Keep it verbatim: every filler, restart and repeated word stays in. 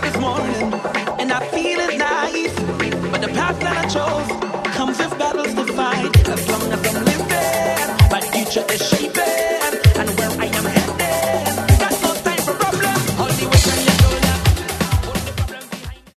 this morning, and I feel it nice. But the path that I chose comes with battles to fight. As long as I'm living, my future is shaped.